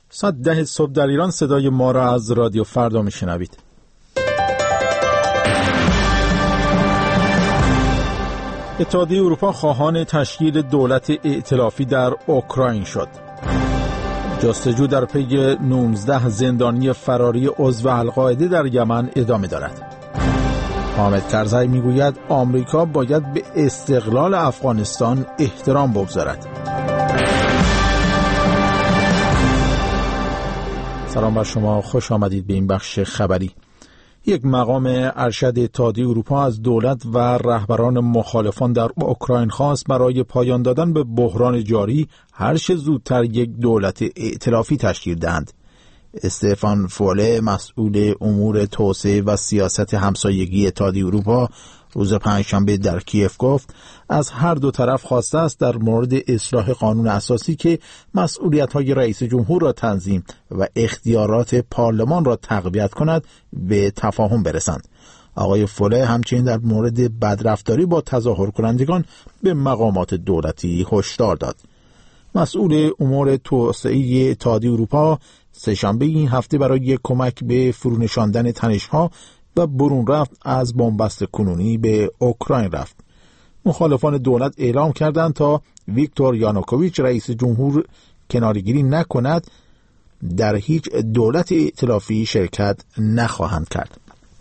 ساعت 10 صبح در ایران صدای ما را از رادیو فردا میشنوید. اتحادیه اروپا خواهان تشکیل دولت ائتلافی در اوکراین شد. جستجو در پی 19 زندانی فراری عضو القاعده در یمن ادامه دارد. حامد کرزی میگوید آمریکا باید به استقلال افغانستان احترام بگذارد. سلام بر شما، خوش آمدید به این بخش خبری. یک مقام ارشد اتحادیه اروپا از دولت و رهبران مخالفان در اوکراین خواست برای پایان دادن به بحران جاری هر چه زودتر یک دولت ائتلافی تشکیل دهند. استفان فوله، مسئول امور توسعه و سیاست همسایگی اتحادیه اروپا، روز پنجشنبه در کیف گفت از هر دو طرف خواسته است در مورد اصلاح قانون اساسی که مسئولیت‌های رئیس جمهور را تنظیم و اختیارات پارلمان را تقویت کند به تفاهم برسند. آقای فوله همچنین در مورد بدرفتاری با تظاهر کنندگان به مقامات دولتی هشدار داد. مسئول امور توسعه اتحادیه اروپا سه‌شنبه این هفته برای کمک به فرونشاندن تنش‌ها و برون رفت از بنبست کنونی به اوکراین رفت. مخالفان دولت اعلام کردند تا ویکتور یانوکوویچ رئیس جمهور کناره‌گیری نکند در هیچ دولت ائتلافی شرکت نخواهند کرد.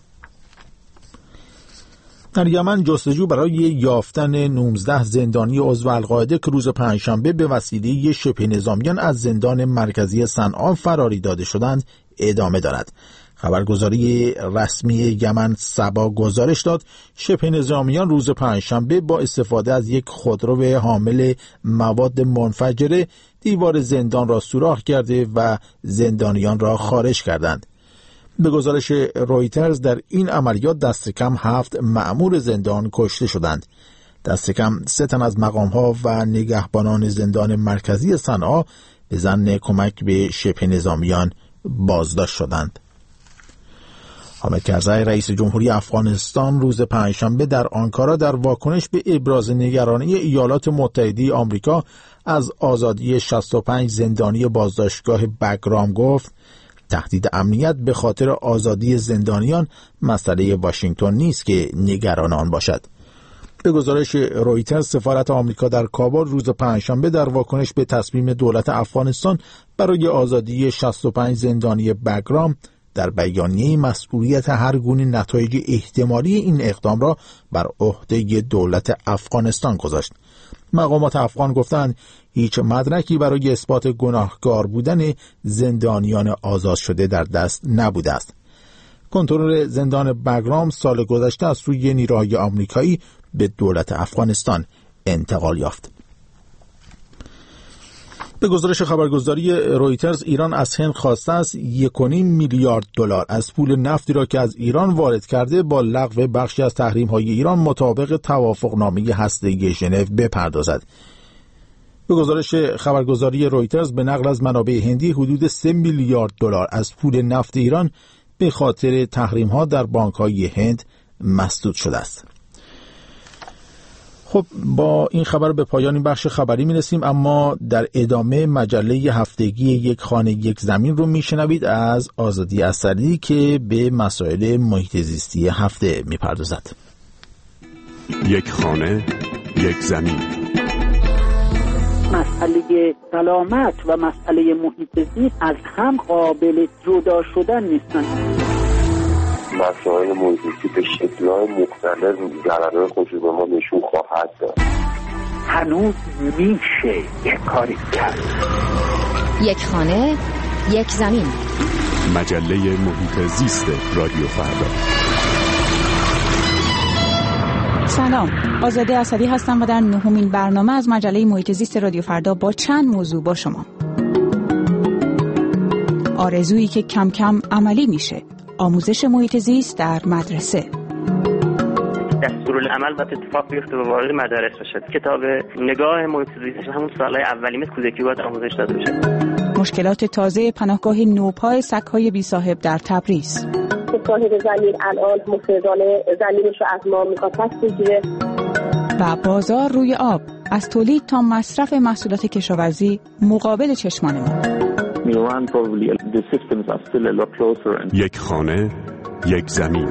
در یمن جستجو برای یافتن 19 زندانی عضو القاعده که روز پنجشنبه به وسیله شبه نظامیان از زندان مرکزی صنعا فراری داده شدند ادامه دارد. خبرگزاری رسمی یمن سبا گزارش داد شبه نظامیان روز پنجشنبه با استفاده از یک خودرو حامل مواد منفجره دیوار زندان را سوراخ کرده و زندانیان را خارج کردند. به گزارش رویترز در این عملیات دست کم 7 مأمور زندان کشته شدند. دست کم 3 تن از مقام‌ها و نگهبانان زندان مرکزی صنعا به ظن کمک به شبه نظامیان بازداشت شدند. حامد کرزی رئیس جمهوری افغانستان روز پنجشنبه در آنکارا در واکنش به ابراز نگرانی ایالات متحده آمریکا از آزادی 65 زندانی بازداشتگاه بگرام گفت تهدید امنیت به خاطر آزادی زندانیان مسئله واشنگتن نیست که نگران آن باشد. به گزارش رویترز سفارت آمریکا در کابل روز پنجشنبه در واکنش به تصمیم دولت افغانستان برای آزادی 65 زندانی بگرام در بیانیه مسئولیت هر گونه نتایج احتمالی این اقدام را بر عهده دولت افغانستان گذاشت. مقامات افغان گفتند هیچ مدرکی برای اثبات گناهکار بودن زندانیان آزاد شده در دست نبوده است. کنترل زندان بگرام سال گذشته از سوی نیروهای آمریکایی به دولت افغانستان انتقال یافت. به گزارش خبرگزاری رویترز ایران از هند خواسته است 1.5 میلیارد دلار از پول نفتی را که از ایران وارد کرده با لغو بخشی از تحریم‌های ایران مطابق توافقنامه هسته‌ای ژنو بپردازد. به گزارش خبرگزاری رویترز به نقل از منابع هندی حدود 3 میلیارد دلار از پول نفت ایران به خاطر تحریم‌ها در بانک‌های هند مسدود شده است. خب با این خبر به پایان این بخش خبری می‌رسیم، اما در ادامه مجله هفتگی یک خانه یک زمین رو میشنوید از آزادی اثری که به مسائل محیط زیستی هفته میپردازد. یک خانه یک زمین. مسئله سلامت و مسئله محیط زیست از هم قابل جدا شدن نیستن. مسائل محیط زیستی به شکل‌های مختلف ضررهای خودش به ما نشون خواهد داد. هنوز میشه یک کاری کرد. یک خانه یک زمین. مجله محیط زیست رادیو فردا. سلام، آزاده اسدی هستم و در 9مین برنامه از مجله محیط زیست رادیو فردا با چند موضوع با شما. آرزویی که کم کم عملی میشه. آموزش محیط زیست در مدرسه. دستورالعمل باید اتفاق بیفته و وارد مدارس بشه. کتاب نگاه محیط زیست همون سالهای اولیه کودکی باید آموزش داده بشه. مشکلات تازه پناهگاه نوپای سگ‌های بی صاحب در تبریز. صاحب زمین الان مفردانه زمینش رو از ما میخواد پس بگیره. و بازار روی آب، از تولید تا مصرف محصولات کشاورزی مقابل چشمان ما. یک خانه، یک زمین.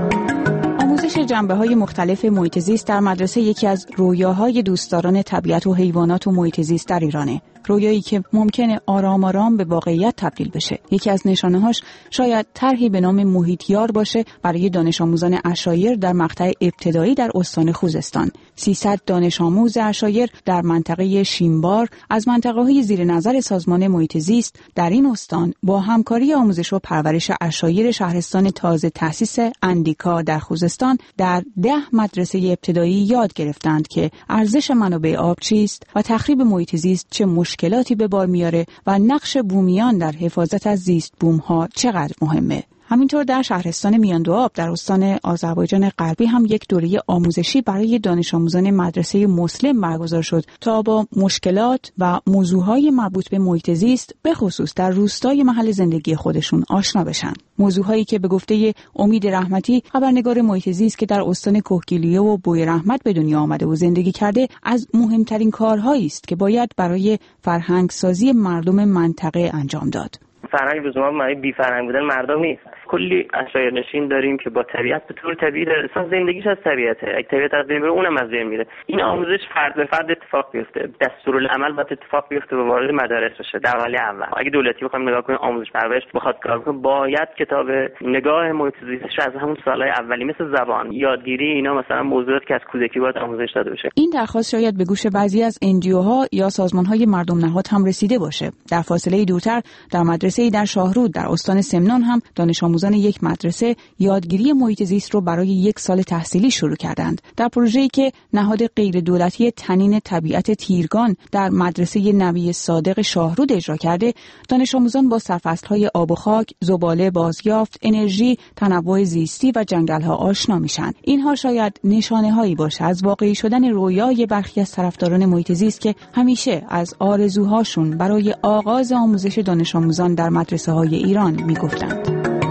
آموزش جنبه‌های مختلف محیط زیست در مدرسه یکی از رویاهای دوستداران طبیعت و حیوانات و محیط زیست در ایرانه. رویایی که ممکنه آرام آرام به واقعیت تبدیل بشه. یکی از نشانه‌هاش شاید طرحی به نام محیطیار باشه برای دانش آموزان عشایر در مقطع ابتدایی در استان خوزستان. 300 دانش آموز عشایر در منطقه شیمبار از منطقه‌های زیر نظر سازمان محیط زیست در این استان با همکاری آموزش و پرورش عشایر شهرستان تازه تأسیس اندیکا در خوزستان در 10 مدرسه ابتدایی یاد گرفتند که ارزش منابع آب چیست و تخریب محیط زیست چه مشکلاتی به بار میاره و نقش بومیان در حفاظت از زیست بوم‌ها چقدر مهمه. همینطور در شهرستان میاندوآب در استان آذربایجان غربی هم یک دوره آموزشی برای دانش آموزان مدرسه مسلم برگزار شد تا با مشکلات و موضوعهای مربوط به محیط زیست به خصوص در روستای محل زندگی خودشون آشنا بشن. موضوعهایی که به گفته امید رحمتی خبرنگار محیط زیست که در استان کهگیلویه و بوی رحمت به دنیا آمده و زندگی کرده از مهمترین کارهایی است که باید برای فرهنگ سازی مردم منطقه انجام داد. فرهنگ به زمان معنی بی فرهنگ بودن مردم نیست. کلی عشایرنشین داریم که با طبیعت به طور طبیعی اصلا زندگیش از طبیعته. اگه طبیعت از بین بره اونم از بین میره. این آموزش فرد به فرد اتفاق بیفته. دستورالعمل باید اتفاق بیفته و وارد مدارس بشه در وهله اول. اگه دولتی بخوام نگاه کنیم آموزش پرورش بخواد کار کنه باید کتاب نگاه محیط زیستش از همون سالهای اولی مثل زبان یادگیری اینا مثلا موضوعات که از کودکی باید آموزش داده بشه. این درخواست شاید به گوش بعضی از NGOها یا سازمان‌های مردم نهاد هم رسیده باشه. در فاصله دورتر در مدرسه‌ای در شاهرود در استان سمنان هم دانش آموزان یک مدرسه یادگیری محیط زیست رو برای 1 سال تحصیلی شروع کردند. در پروژه‌ای که نهاد غیر دولتی تنین طبیعت تیرگان در مدرسه نبی صادق شاهرود اجرا کرده، دانش آموزان با سرفصل‌های آب و خاک، زباله بازیافت، انرژی، تنوع زیستی و جنگل‌ها آشنا میشن. اینها شاید نشانه‌هایی باشه از واقعی شدن رویای برخی از طرفداران محیط زیست که همیشه از آرزوهاشون برای آغاز آموزش دانش آموزان در مدرسه‌های ایران میگفتند.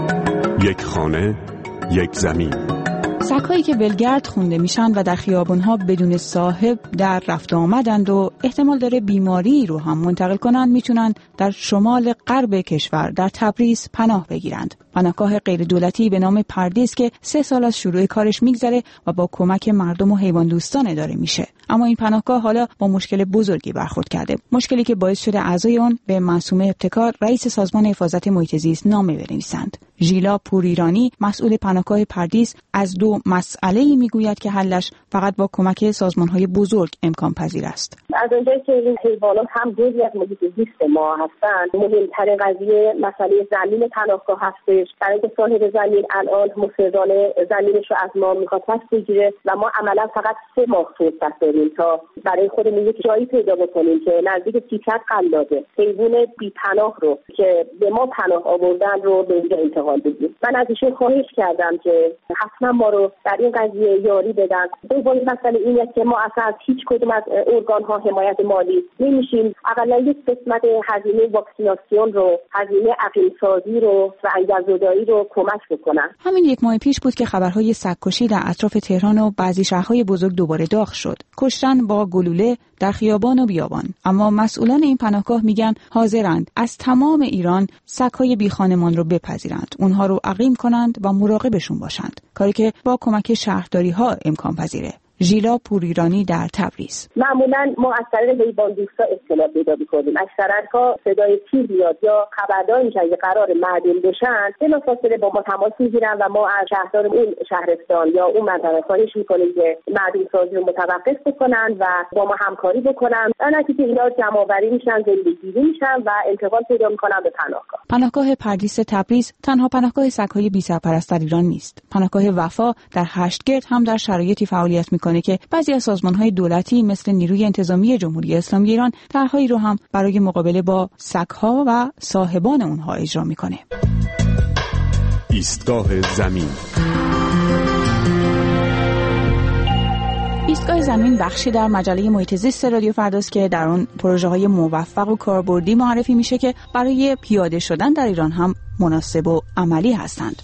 یک خانه، یک زمین. سگ‌هایی که ولگرد خونده میشن و در خیابون‌ها بدون صاحب در رفت آمدند و احتمال داره بیماری رو هم منتقل کنند میتونن در شمال غرب کشور در تبریز پناه بگیرند. پناهگاه غیر دولتی به نام پردیس که 3 سال از شروع کارش میگذره و با کمک مردم و حیوان دوستان اداره میشه. اما این پناهگاه حالا با مشکل بزرگی برخورد کرده. مشکلی که باعث شده اعضای اون به معصومه ابتکار رئیس سازمان حفاظت محیط زیست نامه بنویسند. ژیلا پوریرانی مسئول پناهگاه پردیس از 2 مسئله‌ای میگوید که حلش فقط با کمک سازمان‌های بزرگ امکان پذیر است. از اونجایی که این حیوانات هم جزئی از محیط زیست ما هستند، مهمترین قضیه مسئله زمین پناهگاه هستش. برای اینکه صاحب زمین الان مصرانه زمینش رو از ما میخواد پس بگیره و ما عملا فقط 3 ماه فرصت داریم تا برای خودمون یک جایی پیدا بکنیم که نزدیک 300 قلاده حیوان بی‌پناه رو که به ما پناه آوردن رو به اینجا انتقال بدیم. من از ایشون خواهش کردم که حتما ما رو در این قضیه یاری بدن. دومین مسئله اینه که ما اصلا از هیچ کدوم از ارگان‌ها حمایت مالی نمیشیم. اقلا یک قسمت هزینه واکسیناسیون رو، هزینه عقیم‌سازی رو و انگل‌زدایی رو کمک بکنن. همین 1 ماه پیش بود که خبرهای سگ‌کشی در اطراف تهران و بعضی شهرهای بزرگ دوباره داغ شد. کشتن با گلوله در خیابان و بیابان. اما مسئولان این پناهگاه میگن حاضرند از تمام ایران سگ‌های بیخانمان رو بپذیرند، اونها رو عقیم کنند و مراقبشون باشند، کاری که با کمک شهرداری‌ها امکان پذیره. ژیلا پوریرانی در تبریز. معمولا ما از طریق حیوان دوستا اطلاع پیدا می‌کنیم. اکثرا صدای تیر بیاد یا خبرداری میشن که قرار معدوم بشن، بلافاصله با ما تماس میگیرن و ما از شهردار اون شهرستان یا اون منطقه خواهش می‌کنیم که معدوم سازی رو متوقف بکنن و با ما همکاری بکنن. در نتیجه اینا جمع‌آوری میشن، زندگی‌گیری میشن و انتقال پیدا می‌کنن به پناهگاه. پناهگاه پردیس تبریز تنها پناهگاه سگ‌های بی‌سرپرست در ایران نیست. پناهگاه وفا در هشتگرد هم در شرایطی فعالیت می‌کنه که بعضی از سازمان‌های دولتی مثل نیروی انتظامی جمهوری اسلامی ایران طرح‌هایی رو هم برای مقابله با سگ‌ها و صاحبان اونها اجرا می‌کنه. ایستگاه زمین. ایستگاه زمین بخشی در مجله محیط زیست رادیو فرداست که در اون پروژه‌های موفق و کاربردی معرفی میشه که برای پیاده شدن در ایران هم مناسب و عملی هستند.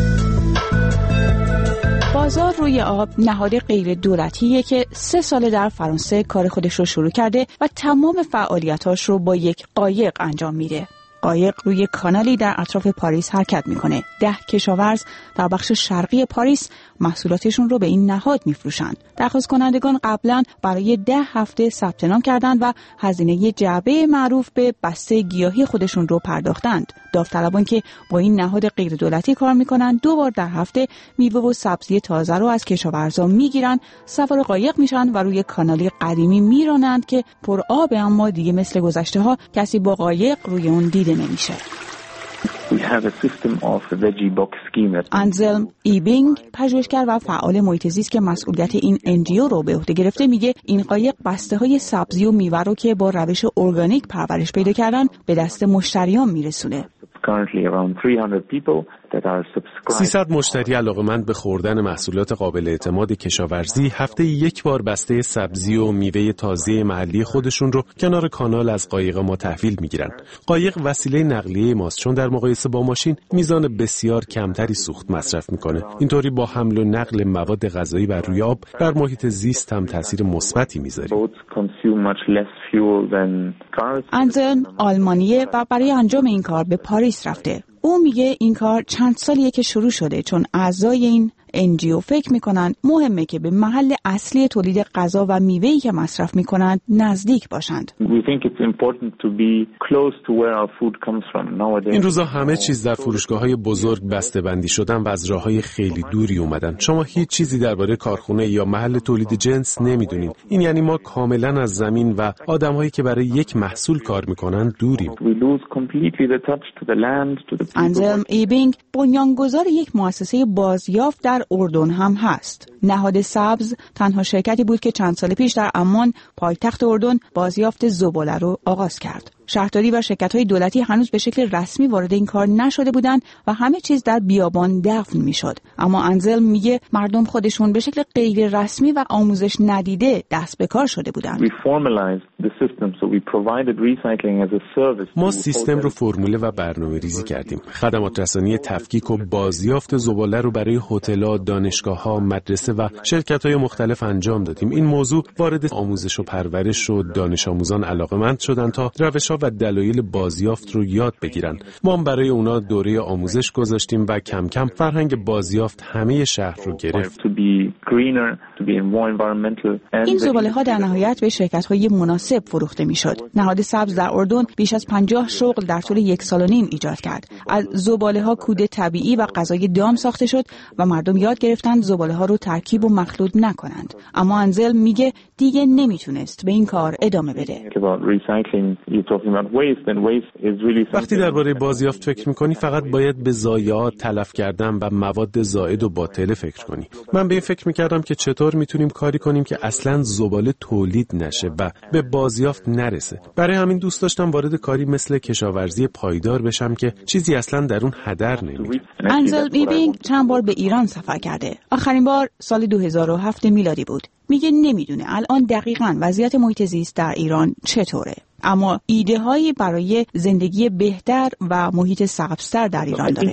بازار روی آب نهاد غیر دولتیه که 3 ساله در فرانسه کار خودش رو شروع کرده و تمام فعالیتاش رو با یک قایق انجام میده. قایق روی کانالی در اطراف پاریس حرکت میکنه. 10 کشاورز در بخش شرقی پاریس محصولاتشون رو به این نهاد میفروشن. درخواست کنندگان قبلا برای 10 هفته ثبت نام کردند و هزینه جعبه معروف به بسته گیاهی خودشون رو پرداختند. داوطلبان که با این نهاد غیر دولتی کار میکنن 2 بار در هفته میوه و سبزی تازه رو از کشاورزا میگیرن، سوار قایق میشن و روی کانالی قدیمی میرانند که پر آب، اما دیگه مثل گذشته ها کسی با قایق روی اون دیده نمیشه. انزلم ایبینگ، پژوهشگر و فعال محیط زیست که مسئولیت این NGO رو به عهده گرفته، میگه این قایق بسته‌های سبزی و میوه رو که با روش ارگانیک پرورش پیدا کردن به دست مشتریان میرسونه. 300 مشتری علاقه‌مند به خوردن محصولات قابل اعتماد کشاورزی هفته یک بار بسته سبزی و میوه تازه محلی خودشون رو کنار کانال از قایق ما تحویل میگیرن. قایق وسیله نقلیه ماست، چون در مقایسه با ماشین میزان بسیار کمتری سوخت مصرف میکنه. اینطوری با حمل و نقل مواد غذایی بر روی آب بر محیط زیست هم تاثیر مثبتی میذاره. انزلم آلمانیه و برای انجام این کار به پاریس رفته. او میگه این کار چند سالیه که شروع شده، چون اعضای این NGO فکر میکنن مهمه که به محل اصلی تولید غذا و میوه‌ای که مصرف میکنند نزدیک باشند. این روزا همه چیز در فروشگاه‌های بزرگ بسته‌بندی شدن و از راه‌های خیلی دوری اومدن. شما هیچ چیزی درباره کارخونه یا محل تولید جنس نمیدونین. این یعنی ما کاملا از زمین و آدم‌هایی که برای یک محصول کار میکنن دوریم. انزلم ایبینگ بنیانگذار یک مؤسسه بازیافت در اردن هم هست. نهاد سبز تنها شرکتی بود که چند سال پیش در عمان، پایتخت اردن، بازیافت زباله رو آغاز کرد. شهرداری و شرکت‌های دولتی هنوز به شکل رسمی وارد این کار نشده بودند و همه چیز در بیابان دفن میشد. اما انزلم میگه مردم خودشون به شکل غیر رسمی و آموزش ندیده دست به کار شده بودند. ما سیستم رو فرموله و برنامه‌ریزی کردیم. خدمات رسانی تفکیک و بازیافت زباله رو برای هتل‌ها، دانشگاه‌ها، مدرسه و شرکت‌های مختلف انجام دادیم. این موضوع وارد آموزش و پرورش و دانش آموزان علاقه‌مند شدن تا روش‌ها و دلایل بازیافت رو یاد بگیرن. ما هم برای اونا دوره آموزش گذاشتیم و کم کم فرهنگ بازیافت همه شهر رو گرفت. این زباله‌ها در نهایت به شرکت‌های مناسب فروخته میشد. نهاد سبز در اردن بیش از 50 شغل در طول 1.5 سال ایجاد کرد. از زباله‌ها کود طبیعی و غذای دام ساخته شد و مردم یاد گرفتن زباله‌ها رو ترکیب و مخلوط نکنند. اما انزل میگه دیگه نمیتونست به این کار ادامه بده. وقتی درباره بازیافت فکر میکنی فقط باید به ضایعات، تلف کردن و مواد زائد و باطله فکر کنی. من به این فکر میکردم که چطور میتونیم کاری کنیم که اصلاً زباله تولید نشه و به بازیافت نرسه. برای همین دوست داشتم وارد کاری مثل کشاورزی پایدار بشم که چیزی اصلاً در اون هدر نمیره. انزل ایبینگ چند بار به ایران سفر کرده. آخرین بار سال 2007 میلادی بود. میگه نمیدونه الان دقیقاً وضعیت محیط زیست در ایران چطوره، اما ایده هایی برای زندگی بهتر و محیط سبزتر در ایران داره.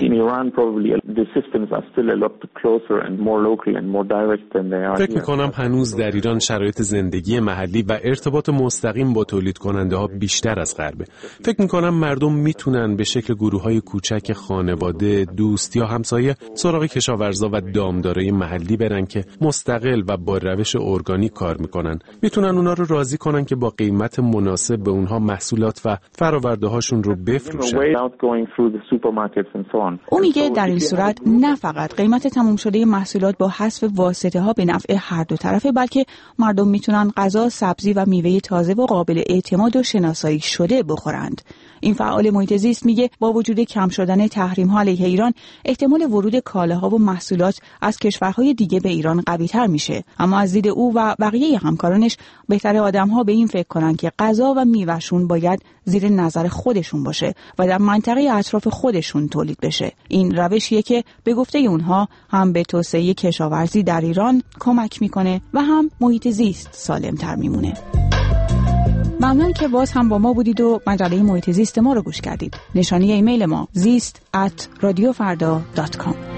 فکر میکنم هنوز در ایران شرایط زندگی محلی و ارتباط مستقیم با تولید کننده ها بیشتر از غربه. فکر میکنم مردم میتونن به شکل گروه های کوچک خانواده، دوست یا همسایه سراغ کشاورزا و دامدارای محلی برن که مستقل و با روش ارگانیک کار میکنن. میتونن اونا رو راضی کنن که با قیمت مناسب به اونها محصولات و فرآورده هاشون رو بفروشن. او میگه در این صورت نه فقط قیمت تموم شده محصولات با حذف واسطه ها به نفع هر دو طرفه، بلکه مردم میتونن غذا، سبزی و میوه تازه و قابل اعتماد و شناسایی شده بخورند. این فعال محیط زیست میگه با وجود کم شدن تحریم ها علیه ایران، احتمال ورود کالاها و محصولات از کشورهای دیگه به ایران قوی‌تر میشه. اما از دید او و بقیه همکارانش بهتره آدم‌ها به این فکر کنن که غذا و میوهشون باید زیر نظر خودشون باشه و در منطقه اطراف خودشون تولید بشه. این روشیه که به گفته اونها هم به توسعه کشاورزی در ایران کمک میکنه و هم محیط زیست سالم‌تر میمونه. ممنون که باز هم با ما بودید و مجله محیط زیست ما رو گوش کردید. نشانی ایمیل ما زیست@radiofarda.com.